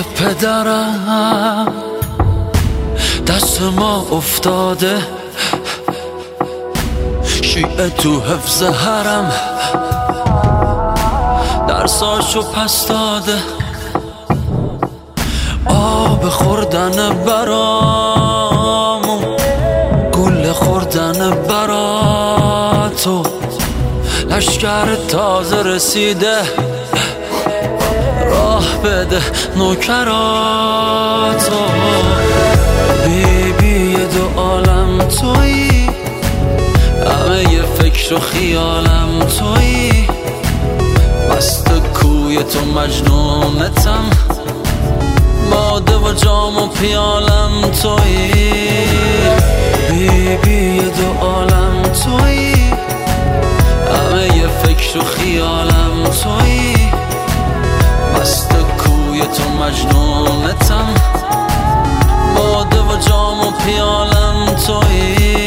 پدرم دست ما افتاده، شیعه تو حفظ حرم درساشو پس داده، آب خوردن برامون، گل خوردن براتو، لشکر تازه رسیده، راه بده نوکراتو. بیبی دو عالم تویی، همه ی فکر و خیالم تویی، مست کوی تو مجنونتم، باده و جام و پیالم تویی. بیبی دو عالم تویی، همه ی فکر و خیالم تویی، مست کوی تو مجنونتم، باده و جام و پیالم تویی.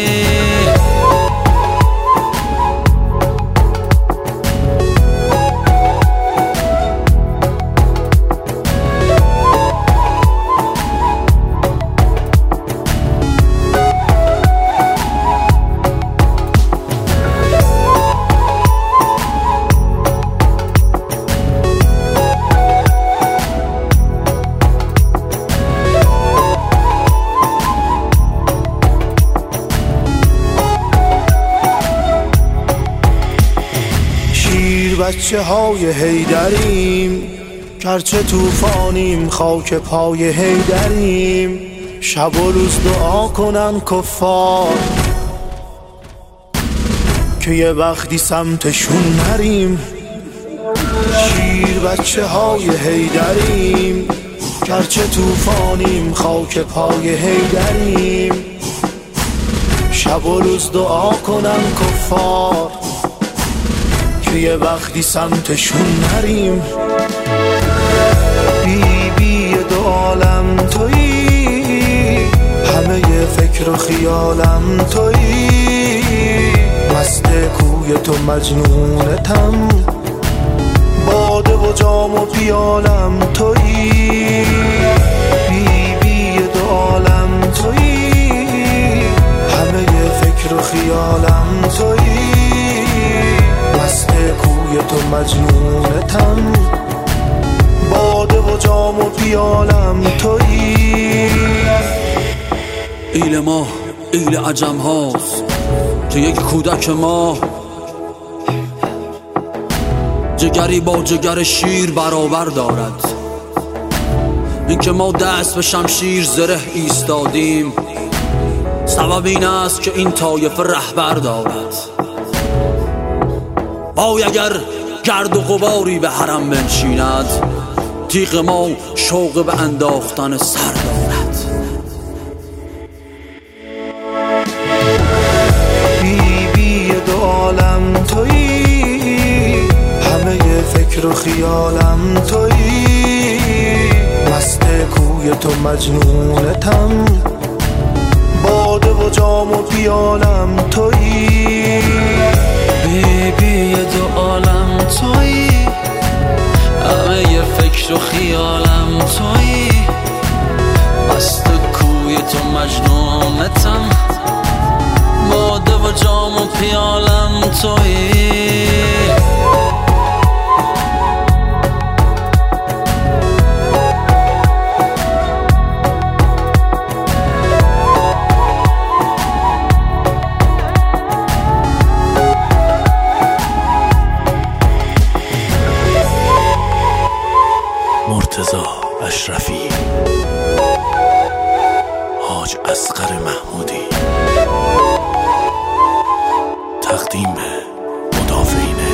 بچه های حیدریم، گرچه توفانیم خاک پای حیدریم، شب و روز دعا کنن کفار که یه وقتی سمتشون نریم. شیر بچه های حیدریم، گرچه توفانیم خاک پای حیدریم، شب و روز دعا کنن کفار که یه وقتی سمتشون نریم. بیبی دو عالم تویی، همه ی فکر و خیالم تویی، مست کوی تو مجنونتم، باده و جام و پیالم تویی. بیبی دو عالم تویی، همه ی فکر و خیالم تویی، مست کوی تو مجنونتم، باده و جام و پیالم تویی. ایل ما ایل عجم هاست که یک کودک ما، جگری با جگر شیر برابر دارد. اینکه ما دست به شمشیر زره ایستادیم، سبب این است که این طایفه رهبر دارد. وای اگر گرد و غباری به حرم بنشیند، تیغ ما شوق به انداختن سر دارد. بیبی دو عالم تویی، همه ی فکر و خیالم تویی، مست کوی تو مجنونتم، باده و جام و پیالم تویی. بیبی دو عالم تویی، همه ی فکر و خیالم تویی، مست کوی تو مجنونتم، باده و جام و پیالم تویی. مرتضی اشرفی، حاج اصغر محمودی، تقدیم به مدافعین